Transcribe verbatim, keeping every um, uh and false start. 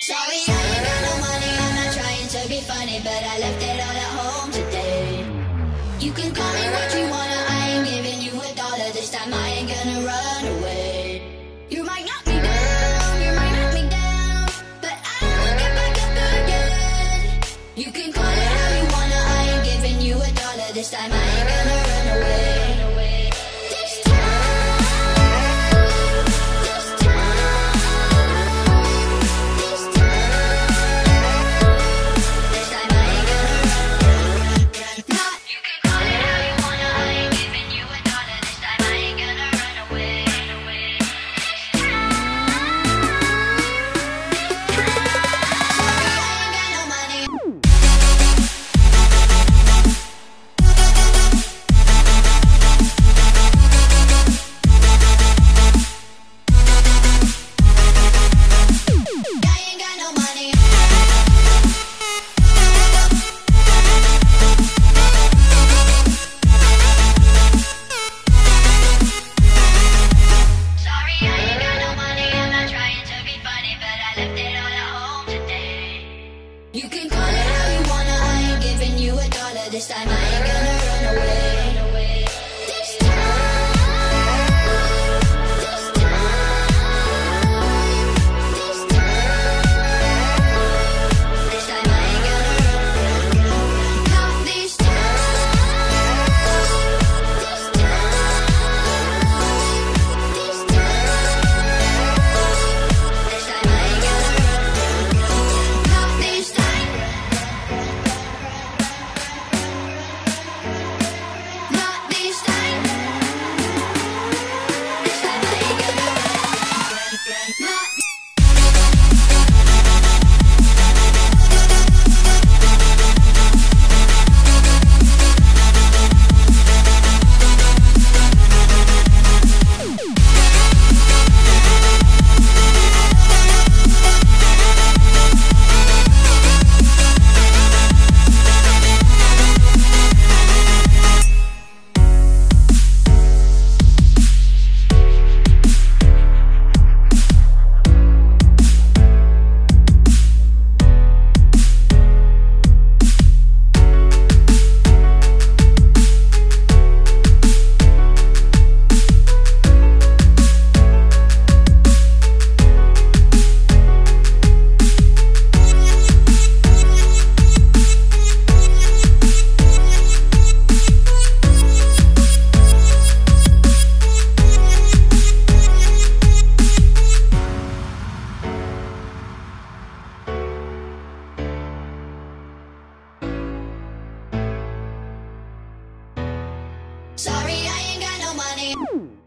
Sorry, I ain't got no money, I'm not trying to be funny, but I left it all at home today. You can call me what you wanna, I ain't giving you a dollar. This time I ain't gonna run away. You might knock me down, you might knock me down, but I will get back up again. You can call it how you wanna, I ain't giving you a dollar. This time I ain't gonna run away. This time, this time, this time, this time I ain't gonna run. Not you can call it how you wanna, I ain't giving you a dollar. This time I ain't gonna run away. Sorry, I ain't got no money. I ain't got no money. Sorry, I ain't got no money. I'm not trying to be funny, but I left it all at home today. You can call it how you wanna, I ain't giving you a dollar. This time I ain't gonna run away. This time, this time, this time, this time I ain't gonna run. Not this time, this time, this time, this time I ain't gonna run. Not this time, not this time, this time I ain't gonna run. Not sorry, I ain't got no money.